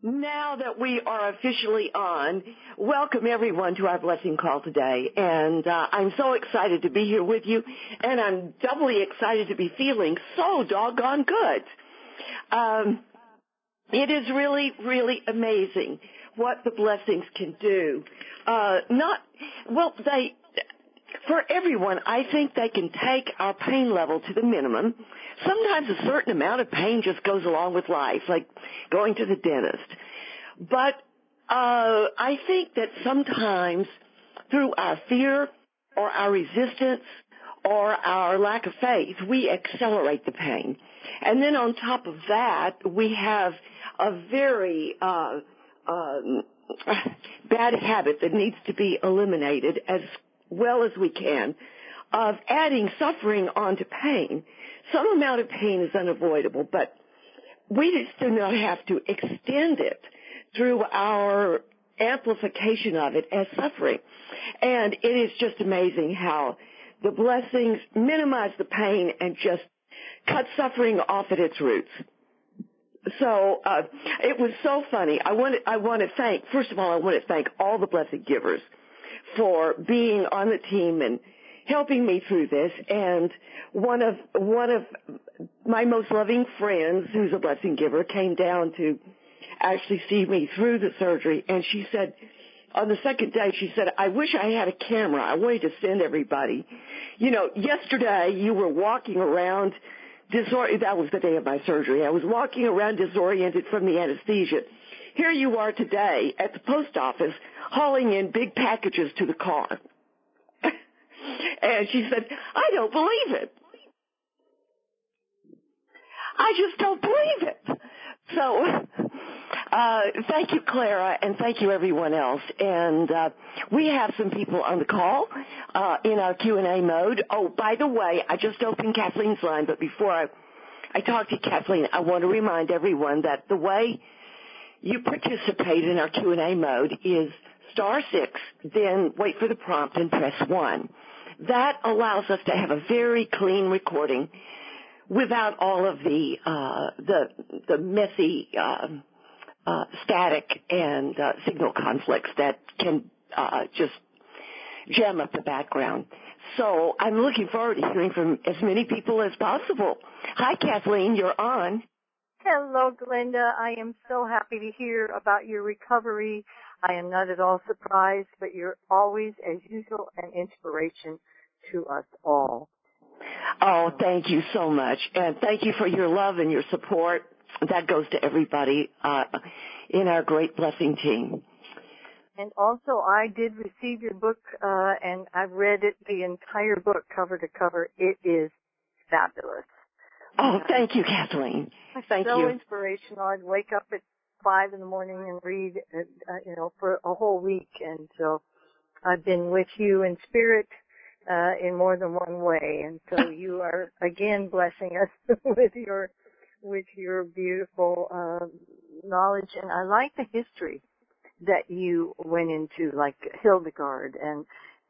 Now that we are officially on, welcome everyone to our blessing call today. And I'm so excited to be here with you, and I'm doubly excited to be feeling so doggone good. It is really, really amazing what the blessings can do. For everyone, I think they can take our pain level to the minimum. Sometimes a certain amount of pain just goes along with life, like going to the dentist. But I think that sometimes through our fear or our resistance or our lack of faith, we accelerate the pain. And then on top of that, we have a very bad habit that needs to be eliminated as well as we can, of adding suffering onto pain. Some amount of pain is unavoidable, but we just do not have to extend it through our amplification of it as suffering. And it is just amazing how the blessings minimize the pain and just cut suffering off at its roots. So it was so funny. I want to thank, first of all, I want to thank all the blessed givers for being on the team and helping me through this. And one of my most loving friends, who's a blessing giver, came down to actually see me through the surgery. And she said, on the second day, she said, I wish I had a camera. I wanted to send everybody. You know, yesterday you were walking around that was the day of my surgery. I was walking around disoriented from the anesthesia. Here you are today at the post office hauling in big packages to the car. And she said, I don't believe it. I just don't believe it. So thank you, Clara, and thank you, everyone else. And we have some people on the call in our Q&A mode. Oh, by the way, I just opened Kathleen's line, but before I talk to Kathleen, I want to remind everyone that the way you participate in our Q&A mode is *6, then wait for the prompt and press 1. That allows us to have a very clean recording without all of the messy static and signal conflicts that can just jam up the background. So I'm looking forward to hearing from as many people as possible. Hi, Kathleen, you're on. Hello, Glenda. I am so happy to hear about your recovery. I am not at all surprised, but you're always, as usual, an inspiration to us all. Oh, thank you so much. And thank you for your love and your support. That goes to everybody in our great blessing team. And also, I did receive your book, and I've read it, the entire book, cover to cover. It is fabulous. Oh, thank you, Kathleen. Thank so you. Inspirational. I'd wake up at 5 in the morning and read, for a whole week. And so I've been with you in spirit in more than one way. And so you are, again, blessing us with your beautiful knowledge. And I like the history that you went into, like Hildegard and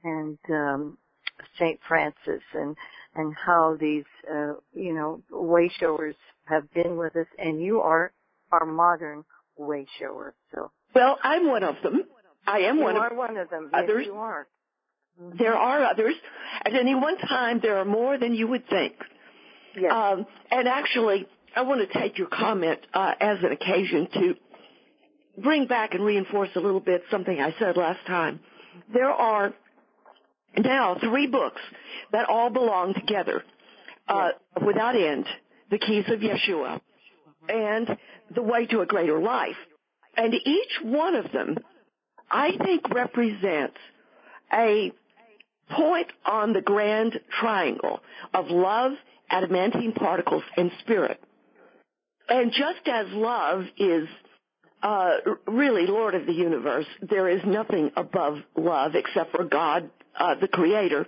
St. Francis and how these, way showers have been with us, and you are our modern way shower. So. Well, I'm one of them. I am one of them. Others. Yes, you are. Mm-hmm. There are others. At any one time, there are more than you would think. Yes. And actually, I want to take your comment as an occasion to bring back and reinforce a little bit something I said last time. There are now 3 books that all belong together without end. The Keys of Yeshua and The Way to a Greater Life. And each one of them, I think, represents a point on the grand triangle of love, adamantine particles, and spirit. And just as love is really Lord of the universe, there is nothing above love except for God, the Creator.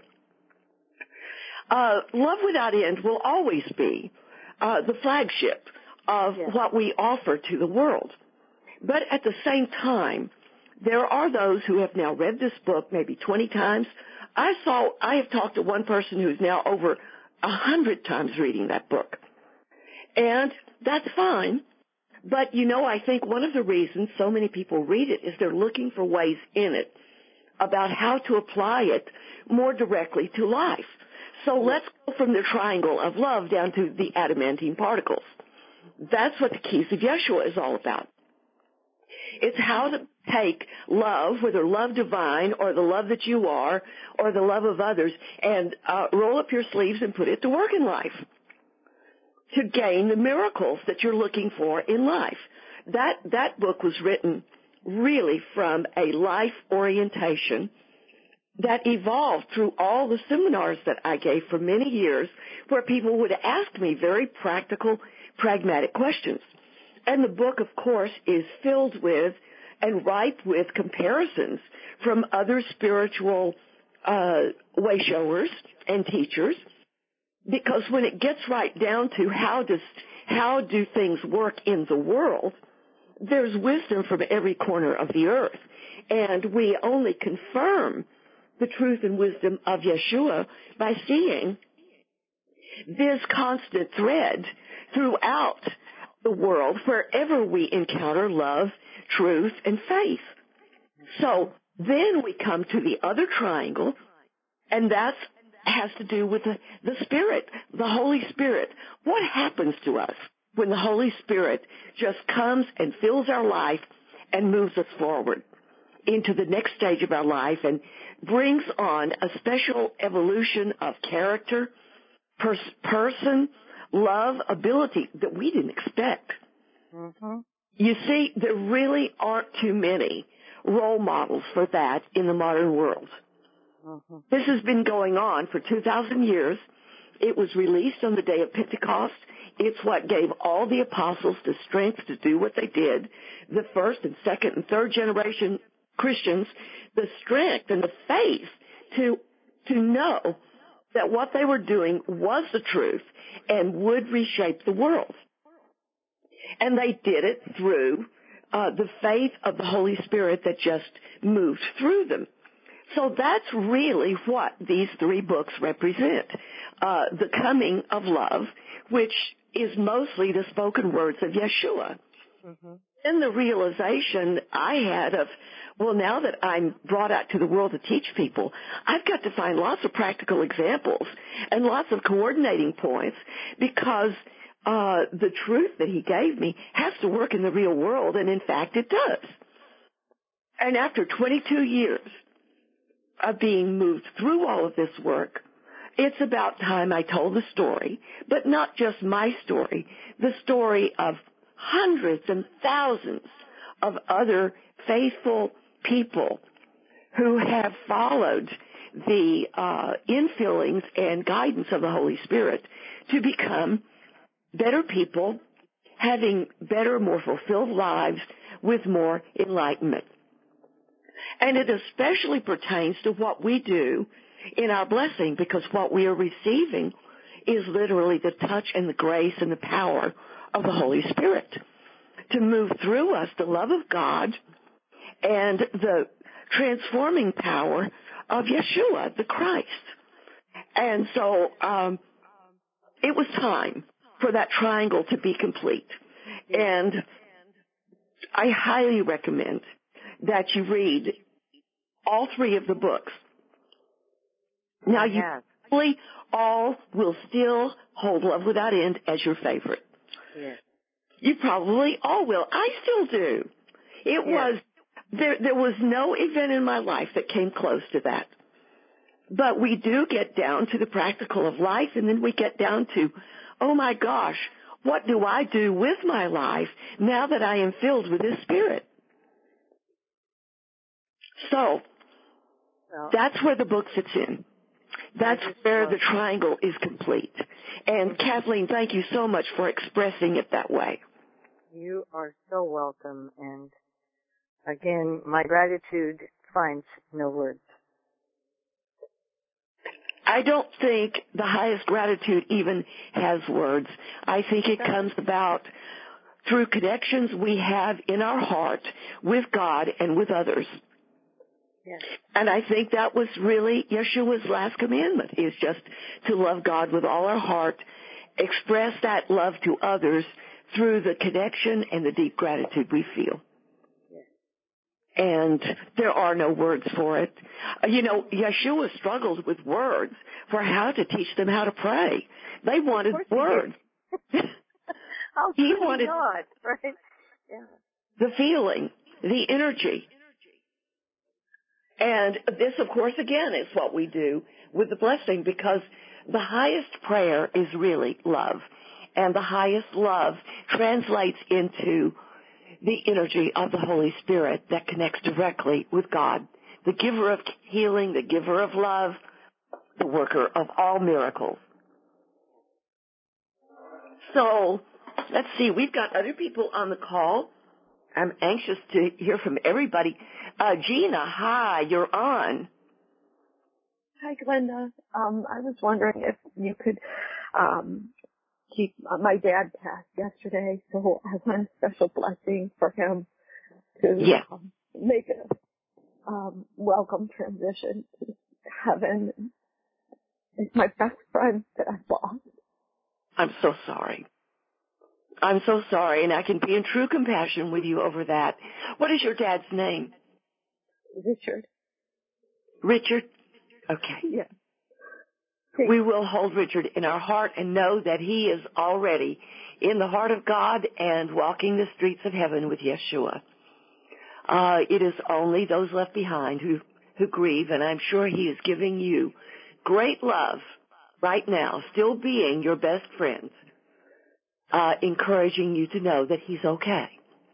Love without end will always be the flagship of what we offer to the world. But at the same time, there are those who have now read this book maybe 20 times. I have talked to one person who's now over 100 times reading that book. And that's fine, But, I think one of the reasons so many people read it is they're looking for ways in it about how to apply it more directly to life. So let's go from the triangle of love down to the adamantine particles. That's what the Keys of Yeshua is all about. It's how to take love, whether love divine or the love that you are or the love of others, and roll up your sleeves and put it to work in life to gain the miracles that you're looking for in life. That book was written really from a life orientation that evolved through all the seminars that I gave for many years, where people would ask me very practical, pragmatic questions. And the book, of course, is filled with and ripe with comparisons from other spiritual way showers and teachers, because when it gets right down to how do things work in the world, there's wisdom from every corner of the earth. And we only confirm the truth and wisdom of Yeshua by seeing this constant thread throughout the world wherever we encounter love, truth, and faith. So then we come to the other triangle, and that has to do with the Spirit, the Holy Spirit. What happens to us when the Holy Spirit just comes and fills our life and moves us forward into the next stage of our life and brings on a special evolution of character, person, love, ability that we didn't expect? Mm-hmm. You see, there really aren't too many role models for that in the modern world. Mm-hmm. This has been going on for 2,000 years. It was released on the day of Pentecost. It's what gave all the apostles the strength to do what they did. The first and second and third generation Christians, the strength and the faith to know that what they were doing was the truth and would reshape the world. And they did it through the faith of the Holy Spirit that just moved through them. So that's really what these three books represent. The coming of love, which is mostly the spoken words of Yeshua. Mm-hmm. And the realization I had of, well, now that I'm brought out to the world to teach people, I've got to find lots of practical examples and lots of coordinating points, because the truth that he gave me has to work in the real world, and in fact it does. And after 22 years of being moved through all of this work, it's about time I told the story, but not just my story, the story of hundreds and thousands of other faithful people who have followed the infillings and guidance of the Holy Spirit to become better people, having better, more fulfilled lives with more enlightenment. And it especially pertains to what we do in our blessing, because what we are receiving is literally the touch and the grace and the power of the Holy Spirit to move through us the love of God and the transforming power of Yeshua, the Christ. And so it was time for that triangle to be complete. And I highly recommend that you read all three of the books. Now, you probably all will still hold Love Without End as your favorite. Yes. You probably all will. I still do. It was, there was no event in my life that came close to that. But we do get down to the practical of life, and then we get down to, oh my gosh, what do I do with my life now that I am filled with His Spirit? So, that's where the book fits in. That's where the triangle is complete. And Kathleen, thank you so much for expressing it that way. You are so welcome. And again, my gratitude finds no words. I don't think the highest gratitude even has words. I think it comes about through connections we have in our heart with God and with others. Yes. And I think that was really Yeshua's last commandment, is just to love God with all our heart, express that love to others through the connection and the deep gratitude we feel. And there are no words for it. Yeshua struggled with words for how to teach them how to pray. They wanted words. How He could wanted not, right? Yeah. the feeling, the energy. And this, of course, again, is what we do with the blessing, because the highest prayer is really love. And the highest love translates into the energy of the Holy Spirit that connects directly with God, the giver of healing, the giver of love, the worker of all miracles. So, let's see, we've got other people on the call. I'm anxious to hear from everybody. Gina, hi, you're on. Hi, Glenda. I was wondering if you could keep my dad passed yesterday, so I want a special blessing for him to make a welcome transition to heaven. He's my best friend that I've lost. I'm so sorry. I'm so sorry, and I can be in true compassion with you over that. What is your dad's name? Richard. Richard? Okay. Yeah. We will hold Richard in our heart and know that he is already in the heart of God and walking the streets of heaven with Yeshua. It is only those left behind who grieve, and I'm sure he is giving you great love right now, still being your best friend, encouraging you to know that he's okay.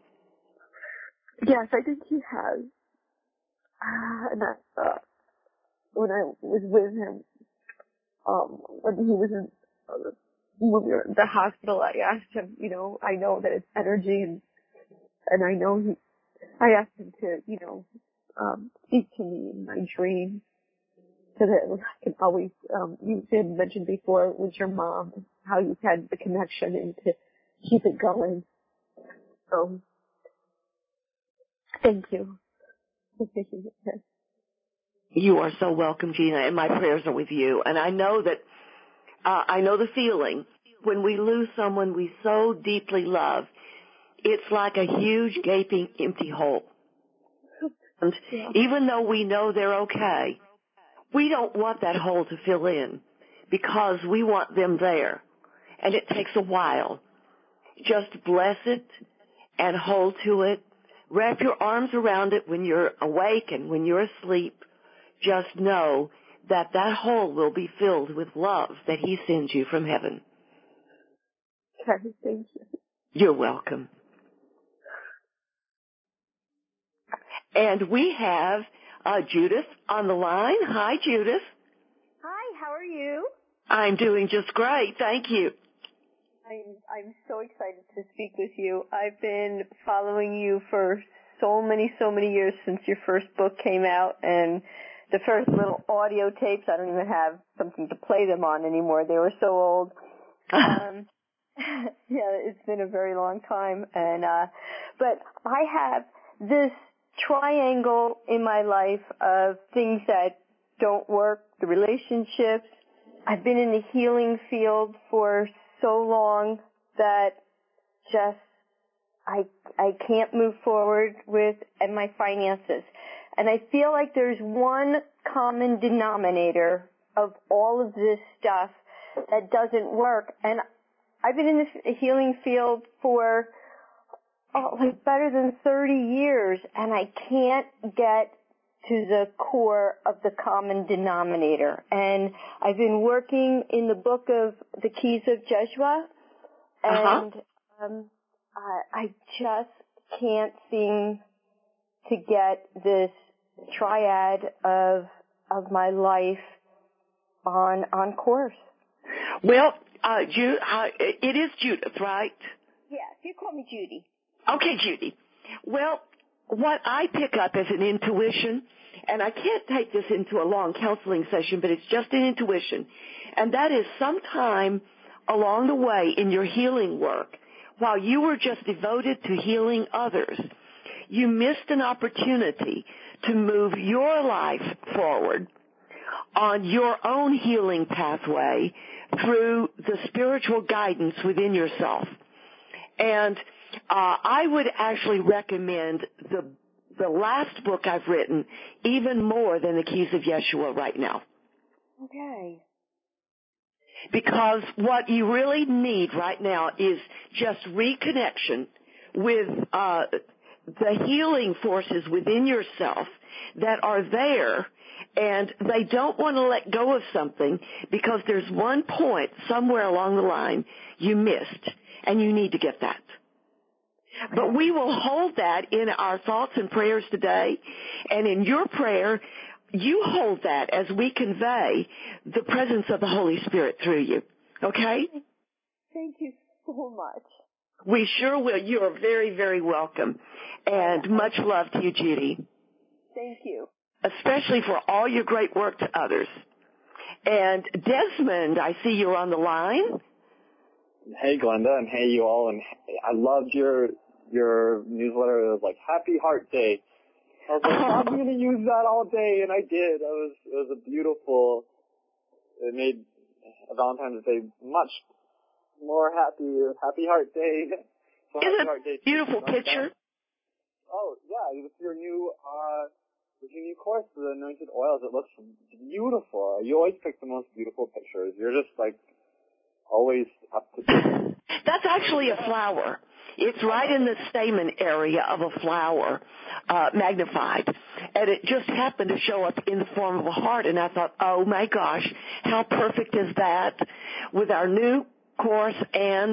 Yes, I think he has. And when I was with him, when he was when we were in the hospital, I asked him, I know that it's energy, and I know I asked him to, speak to me in my dreams, so that I can always, you had mentioned before with your mom, how you had the connection and to keep it going. So, thank you for taking it. You are so welcome, Gina, and my prayers are with you. And I know that, I know the feeling when we lose someone we so deeply love. It's like a huge, gaping, empty hole. And even though we know they're okay, we don't want that hole to fill in because we want them there. And it takes a while. Just bless it and hold to it. Wrap your arms around it when you're awake and when you're asleep. Just know that that hole will be filled with love that he sends you from heaven. Okay, thank you. You're welcome. And we have Judith on the line. Hi, Judith. Hi, how are you? I'm doing just great. Thank you. I'm so excited to speak with you. I've been following you for so many years since your first book came out, and the first little audio tapes, I don't even have something to play them on anymore. They were so old. Yeah, it's been a very long time. And but I have this triangle in my life of things that don't work, the relationships. I've been in the healing field for so long that just I can't move forward with and my finances. And I feel like there's one common denominator of all of this stuff that doesn't work. And I've been in this healing field for like better than 30 years, and I can't get to the core of the common denominator. And I've been working in the book of the Keys of Jeshua, and I just can't seem to get this triad of my life on course. Well, it is Judith, right? Yes, you call me Judy. Okay, Judy. Well, what I pick up as an intuition, and I can't take this into a long counseling session, but it's just an intuition, and that is sometime along the way in your healing work, while you were just devoted to healing others, you missed an opportunity to move your life forward on your own healing pathway through the spiritual guidance within yourself. And I would actually recommend the last book I've written even more than The Keys of Yeshua right now. Okay. Because what you really need right now is just reconnection with the healing forces within yourself that are there, and they don't want to let go of something because there's one point somewhere along the line you missed, and you need to get that. But we will hold that in our thoughts and prayers today, and in your prayer, you hold that as we convey the presence of the Holy Spirit through you. Okay? Thank you so much. We sure will. You are very, very welcome. And much love to you, Judy. Thank you. Especially for all your great work to others. And Desmond, I see you're on the line. Hey, Glenda, and hey, you all. And I loved your newsletter. It was like Happy Heart Day. I was like, I'm going to use that all day, and I did. It was a beautiful. It made Valentine's Day much more happy. Happy Heart Day. So Isn't Heart Day it a beautiful picture? Oh yeah, with your new course, the anointed oils. It looks beautiful. You always pick the most beautiful pictures. You're just like always up to date. That's actually a flower. It's right in the stamen area of a flower, magnified. And it just happened to show up in the form of a heart. And I thought, oh my gosh, how perfect is that with our new course and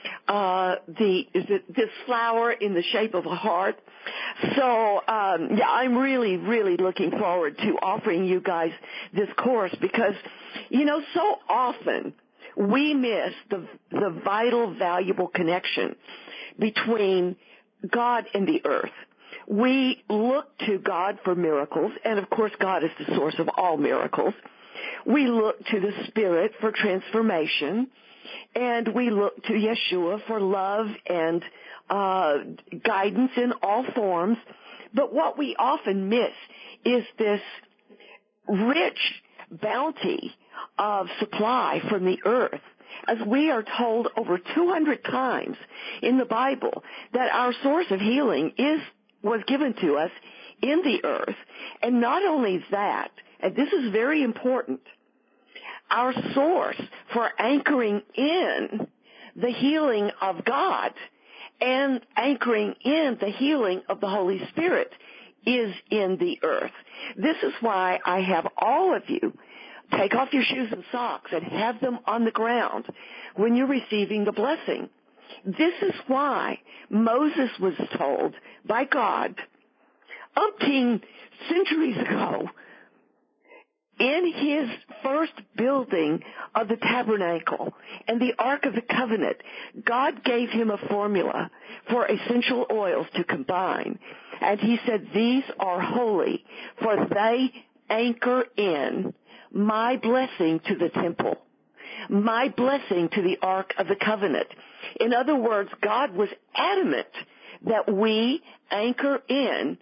this flower in the shape of a heart. So, yeah, I'm really, really looking forward to offering you guys this course because, you know, so often we miss the vital, valuable connection between God and the earth. We look to God for miracles, and of course God is the source of all miracles. We look to the Spirit for transformation, and we look to Yeshua for love and guidance in all forms. But what we often miss is this rich bounty of supply from the earth, as we are told over 200 times in the Bible that our source of healing was given to us in the earth. And not only that, and this is very important, our source for anchoring in the healing of God and anchoring in the healing of the Holy Spirit is in the earth. This is why I have all of you take off your shoes and socks and have them on the ground when you're receiving the blessing. This is why Moses was told by God umpteen centuries ago in his first building of the tabernacle and the Ark of the Covenant, God gave him a formula for essential oils to combine. And he said, these are holy, for they anchor in my blessing to the temple, my blessing to the Ark of the Covenant. In other words, God was adamant that we anchor in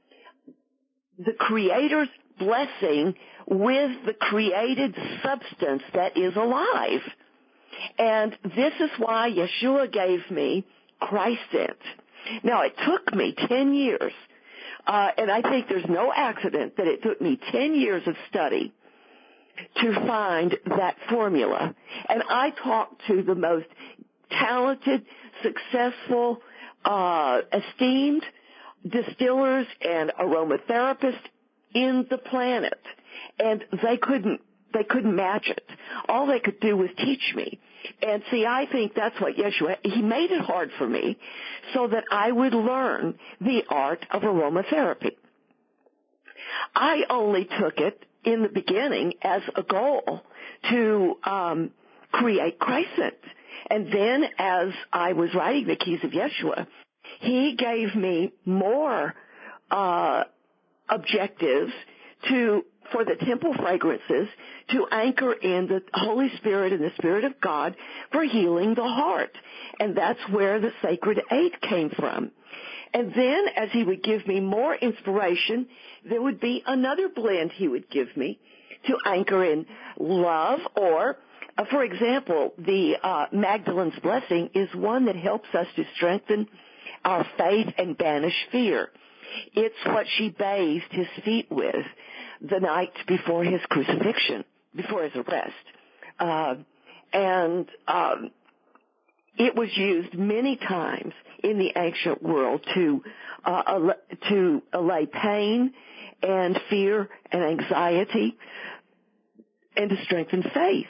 the Creator's blessing with the created substance that is alive. And this is why Yeshua gave me Christ-Sent. Now, it took me 10 years, and I think there's no accident that it took me 10 years of study to find that formula. And I talked to the most talented, successful, esteemed distillers and aromatherapists in the planet, and they couldn't match it. All they could do was teach me. And see, I think that's what Yeshua, he made it hard for me so that I would learn the art of aromatherapy. I only took it in the beginning as a goal to create Christ-Sent. And then as I was writing the Keys of Yeshua, he gave me more objectives for the temple fragrances to anchor in the Holy Spirit and the Spirit of God for healing the heart. And that's where the Sacred 8 came from. And then as he would give me more inspiration, there would be another blend he would give me to anchor in love or For example, the Magdalene's Blessing is one that helps us to strengthen our faith and banish fear. It's what she bathed his feet with the night before his crucifixion, before his arrest. It was used many times in the ancient world to allay pain and fear and anxiety and to strengthen faith.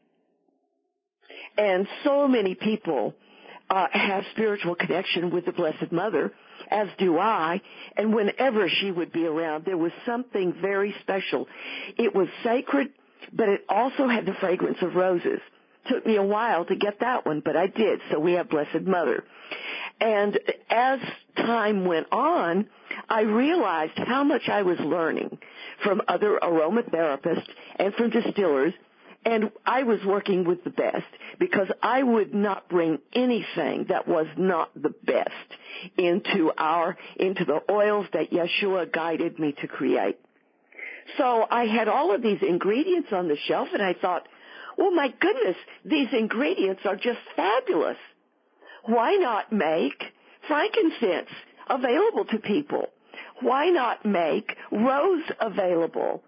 And so many people have spiritual connection with the Blessed Mother, as do I, and whenever she would be around, there was something very special. It was sacred, but it also had the fragrance of roses. Took me a while to get that one, but I did, so we have Blessed Mother. And as time went on, I realized how much I was learning from other aromatherapists and from distillers, and I was working with the best because I would not bring anything that was not the best into the oils that Yeshua guided me to create. So I had all of these ingredients on the shelf, and I thought, oh my goodness, these ingredients are just fabulous. Why not make frankincense available to people? Why not make rose available?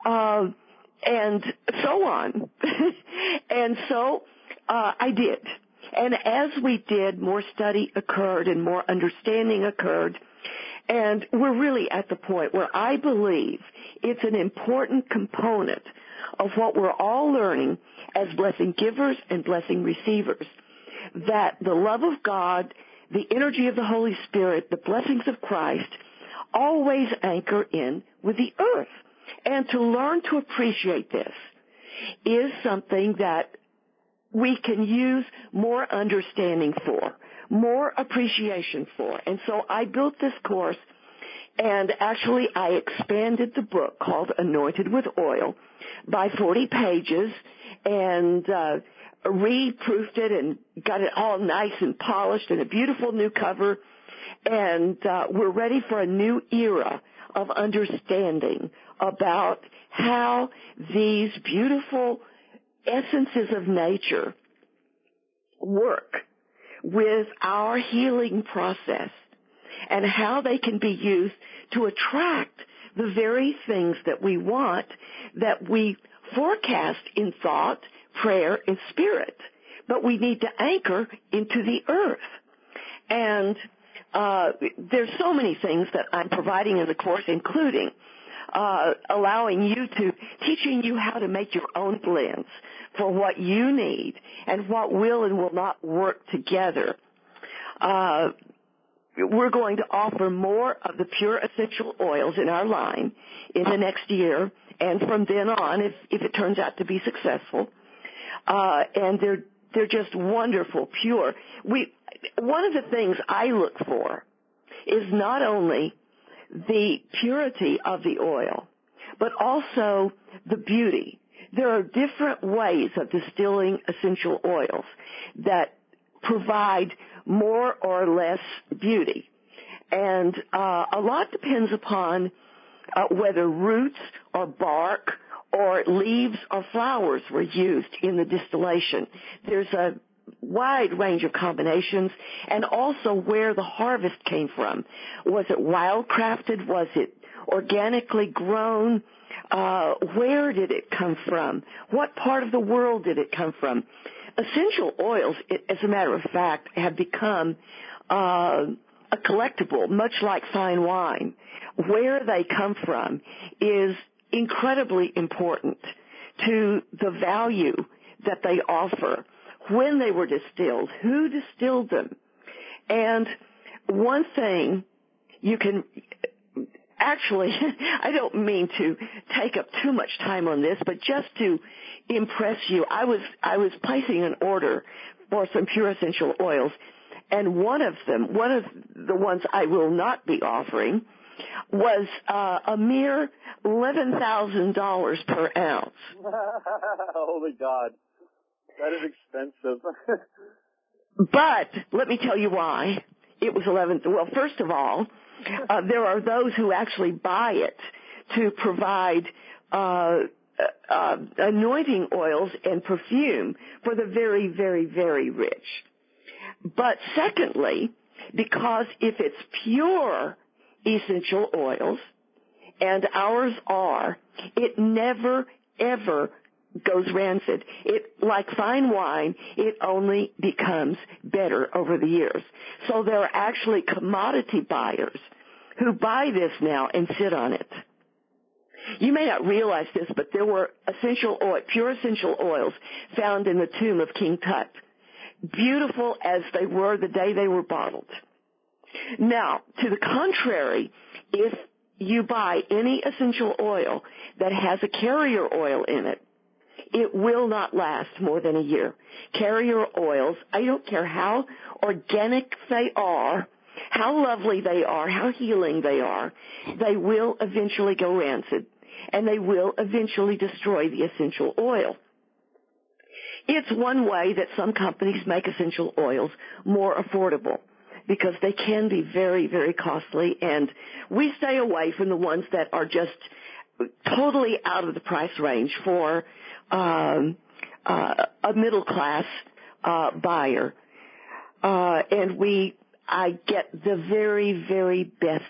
And so on. And so I did. And as we did, more study occurred and more understanding occurred. And we're really at the point where I believe it's an important component of what we're all learning as blessing givers and blessing receivers, that the love of God, the energy of the Holy Spirit, the blessings of Christ always anchor in with the earth. And to learn to appreciate this is something that we can use more understanding for, more appreciation for. And so I built this course, and actually I expanded the book called Anointed with Oil by 40 pages and reproofed it and got it all nice and polished and a beautiful new cover. And we're ready for a new era of understanding about how these beautiful essences of nature work with our healing process and how they can be used to attract the very things that we want, that we forecast in thought, prayer, and spirit. But we need to anchor into the earth. And there's so many things that I'm providing in the course, including teaching you how to make your own blends for what you need and what will and will not work together. We're going to offer more of the pure essential oils in our line in the next year, and from then on, if it turns out to be successful. And they're just wonderful, pure. One of the things I look for is not only the purity of the oil, but also the beauty. There are different ways of distilling essential oils that provide more or less beauty. And a lot depends upon whether roots or bark or leaves or flowers were used in the distillation. There's a wide range of combinations, and also where the harvest came from. Was it wildcrafted? Was it organically grown? Where did it come from? What part of the world did it come from? Essential oils, as a matter of fact, have become a collectible, much like fine wine. Where they come from is incredibly important to the value that they offer, when they were distilled, who distilled them. And one thing you can actually, I don't mean to take up too much time on this, but just to impress you, I was placing an order for some pure essential oils, and one of the ones I will not be offering was a mere $11,000 per ounce. Oh my God. That is expensive. But let me tell you why it was 11. Well, first of all, there are those who actually buy it to provide anointing oils and perfume for the very, very, very rich. But secondly, because if it's pure essential oils, and ours are, it never, ever goes rancid. It, like fine wine, it only becomes better over the years. So there are actually commodity buyers who buy this now and sit on it. You may not realize this, but there were pure essential oils found in the tomb of King Tut. Beautiful as they were the day they were bottled. Now, to the contrary, if you buy any essential oil that has a carrier oil in it, it will not last more than a year. Carrier oils, I don't care how organic they are, how lovely they are, how healing they are, they will eventually go rancid, and they will eventually destroy the essential oil. It's one way that some companies make essential oils more affordable, because they can be very, very costly, and we stay away from the ones that are just totally out of the price range for a middle-class buyer. And I get the very, very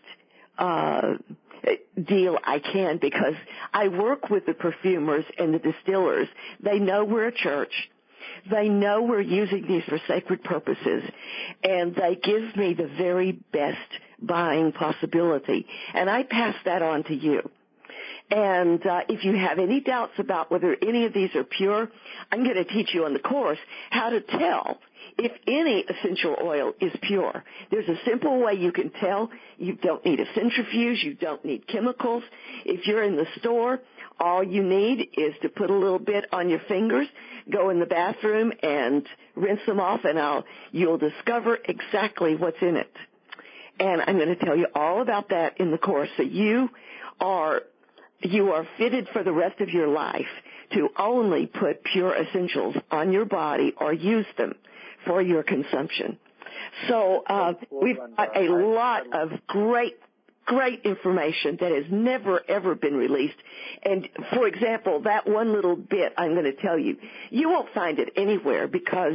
best deal I can, because I work with the perfumers and the distillers. They know we're a church. They know we're using these for sacred purposes, and they give me the very best buying possibility. And I pass that on to you. And if you have any doubts about whether any of these are pure, I'm going to teach you on the course how to tell if any essential oil is pure. There's a simple way you can tell. You don't need a centrifuge. You don't need chemicals. If you're in the store, all you need is to put a little bit on your fingers, go in the bathroom, and rinse them off, and you'll discover exactly what's in it. And I'm going to tell you all about that in the course. So you are fitted for the rest of your life to only put pure essentials on your body or use them for your consumption. So we've got a lot of great information that has never, ever been released. And, for example, that one little bit I'm going to tell you, you won't find it anywhere, because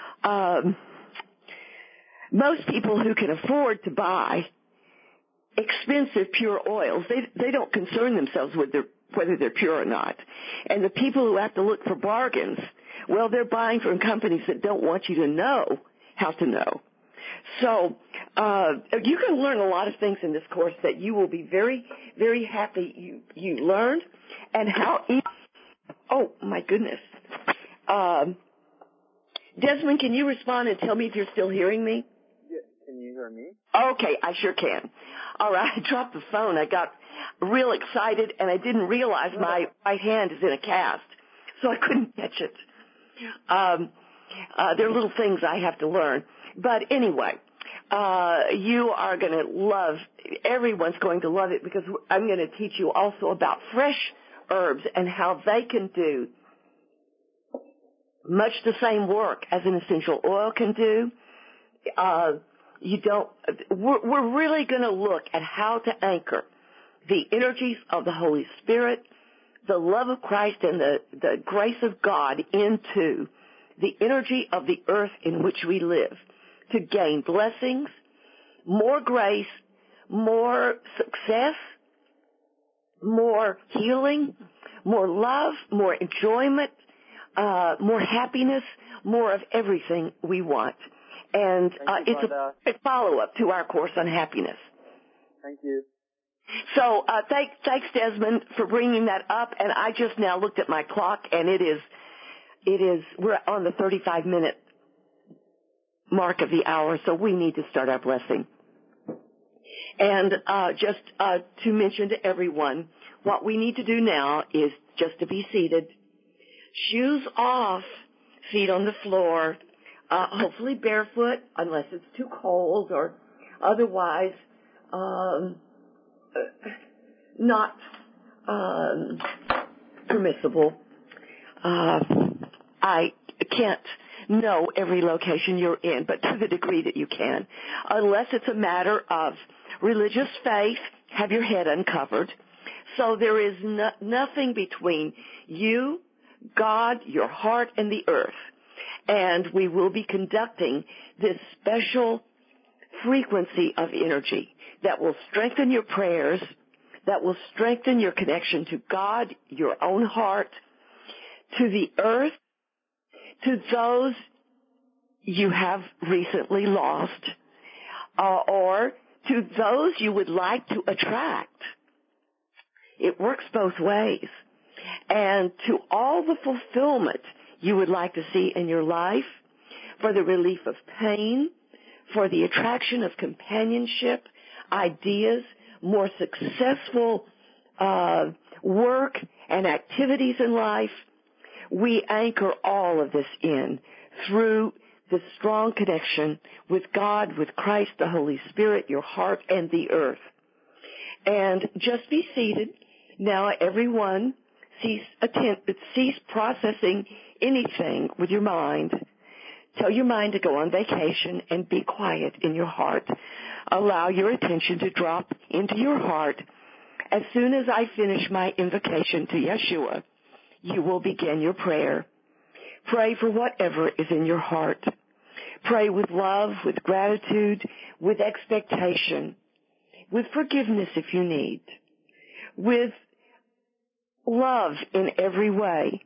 most people who can afford to buy expensive pure oils, they don't concern themselves with whether they're pure or not. And the people who have to look for bargains, well, they're buying from companies that don't want you to know how to know. So you can learn a lot of things in this course that you will be very, very happy you learned, and how oh, my goodness. Desmond, can you respond and tell me if you're still hearing me? Can you hear me? Okay, I sure can. All right, I dropped the phone. I got real excited, and I didn't realize my right hand is in a cast, so I couldn't catch it. There are little things I have to learn. But anyway, you are going to love, everyone's going to love it, because I'm going to teach you also about fresh herbs and how they can do much the same work as an essential oil can do. We're really going to look at how to anchor the energies of the Holy Spirit, the love of Christ, and the grace of God into the energy of the earth in which we live, to gain blessings, more grace, more success, more healing, more love, more enjoyment, more happiness, more of everything we want. And it's a follow-up to our course on happiness. Thank you. So thanks, Desmond, for bringing that up. And I just now looked at my clock, and we're on the 35-minute mark of the hour, so we need to start our blessing. And just to mention to everyone, what we need to do now is just to be seated, shoes off, feet on the floor, hopefully barefoot, unless it's too cold, or otherwise not permissible. I can't know every location you're in, but to the degree that you can. Unless it's a matter of religious faith, have your head uncovered. So there is nothing between you, God, your heart, and the earth. And we will be conducting this special frequency of energy that will strengthen your prayers, that will strengthen your connection to God, your own heart, to the earth, to those you have recently lost, or to those you would like to attract. It works both ways. And to all the fulfillment you would like to see in your life, for the relief of pain, for the attraction of companionship, ideas, more successful work and activities in life, we anchor all of this in through the strong connection with God, with Christ, the Holy Spirit, your heart, and the earth. And just be seated. Now everyone cease processing anything with your mind. Tell your mind to go on vacation and be quiet in your heart. Allow your attention to drop into your heart. As soon as I finish my invocation to Yeshua, you will begin your prayer. Pray for whatever is in your heart. Pray with love, with gratitude, with expectation, with forgiveness if you need, with love in every way.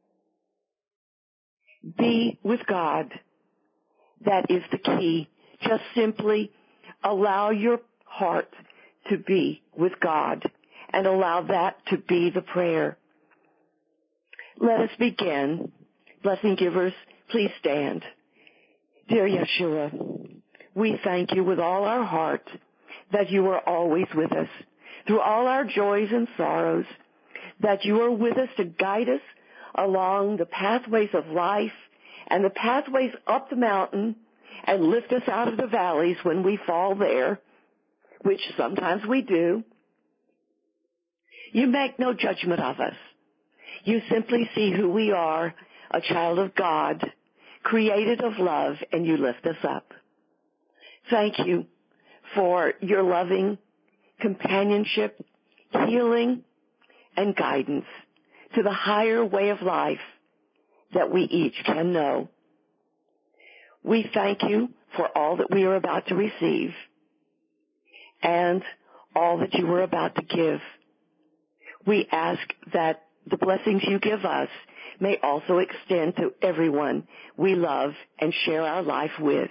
Be with God. That is the key. Just simply allow your heart to be with God and allow that to be the prayer. Let us begin. Blessing givers, please stand. Dear Yeshua, we thank you with all our heart that you are always with us through all our joys and sorrows, that you are with us to guide us along the pathways of life and the pathways up the mountain and lift us out of the valleys when we fall there, which sometimes we do. You make no judgment of us. You simply see who we are, a child of God, created of love, and you lift us up. Thank you for your loving companionship, healing, and guidance to the higher way of life that we each can know. We thank you for all that we are about to receive and all that you are about to give. We ask that the blessings you give us may also extend to everyone we love and share our life with.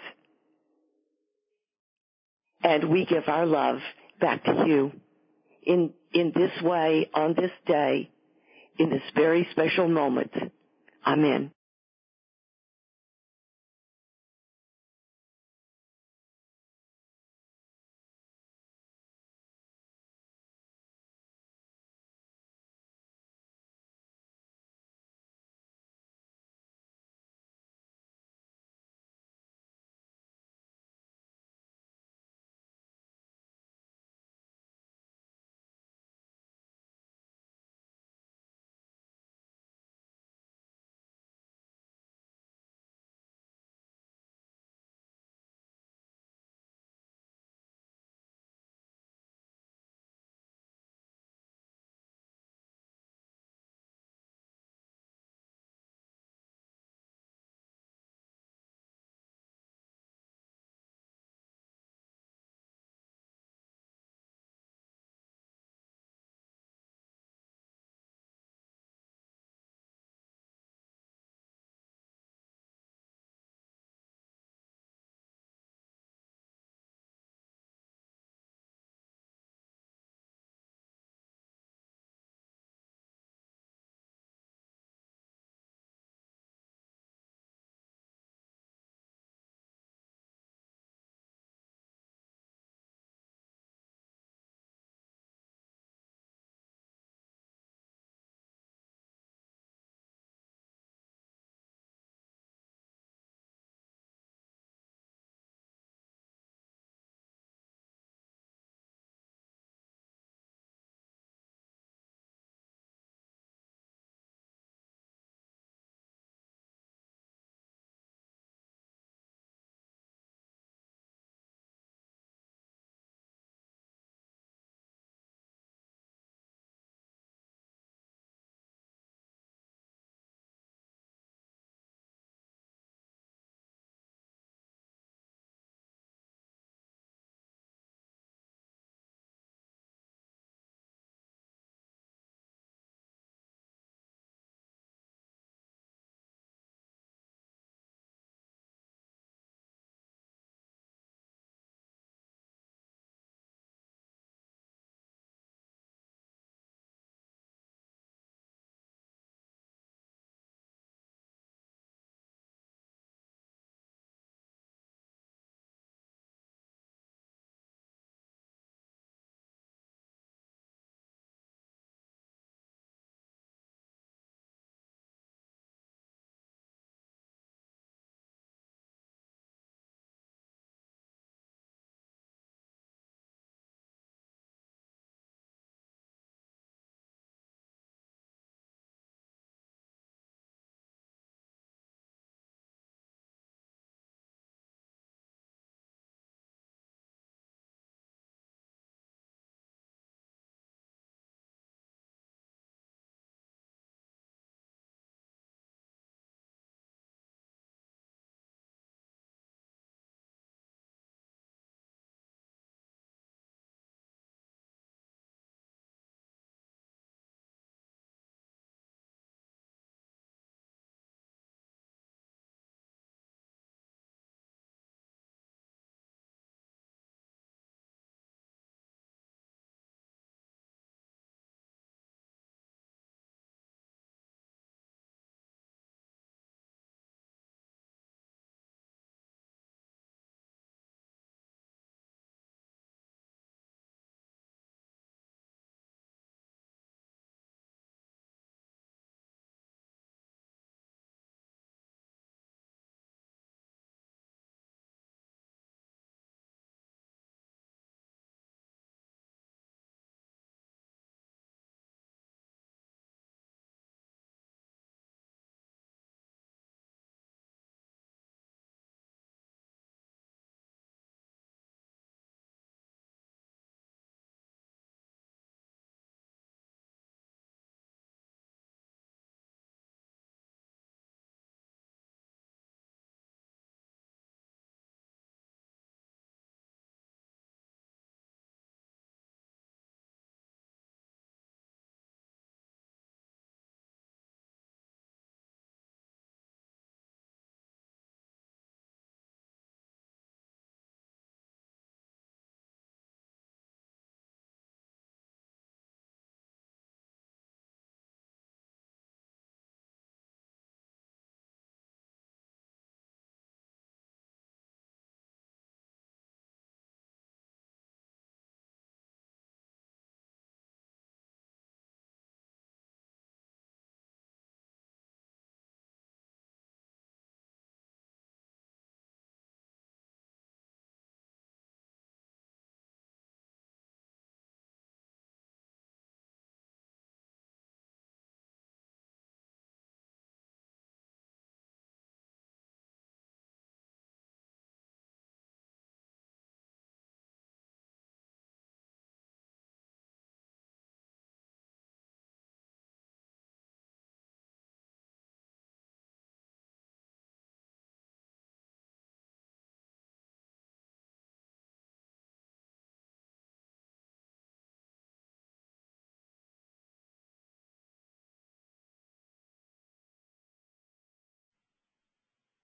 And we give our love back to you in this way, on this day, in this very special moment. Amen.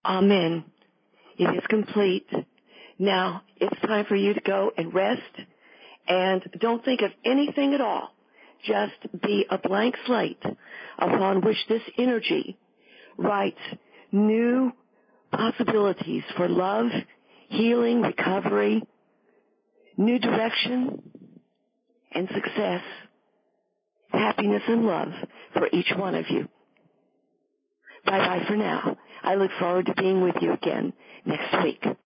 Amen. It is complete. Now, it's time for you to go and rest, and don't think of anything at all. Just be a blank slate upon which this energy writes new possibilities for love, healing, recovery, new direction, and success, happiness and love for each one of you. Bye-bye for now. I look forward to being with you again next week.